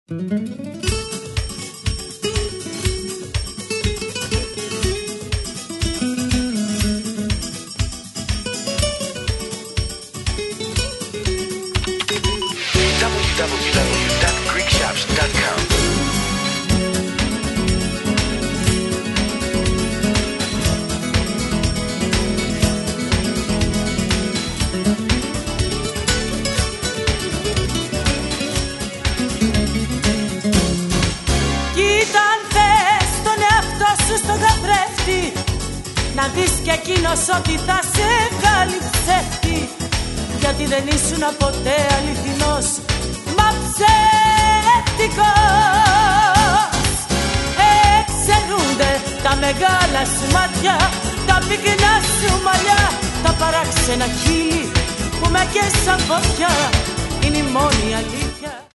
www.greekshops.com. Να δεις κι εκείνος ότι θα σε βγάλει ψεύτη, γιατί δεν ήσουν ποτέ αληθινός, μα ψεύτικος. Εξαιρούνται τα μεγάλα σου μάτια, τα πυκνά σου μαλλιά, τα παράξενα χείλη που με καίσαν φωτιά. Είναι η μόνη αλήθεια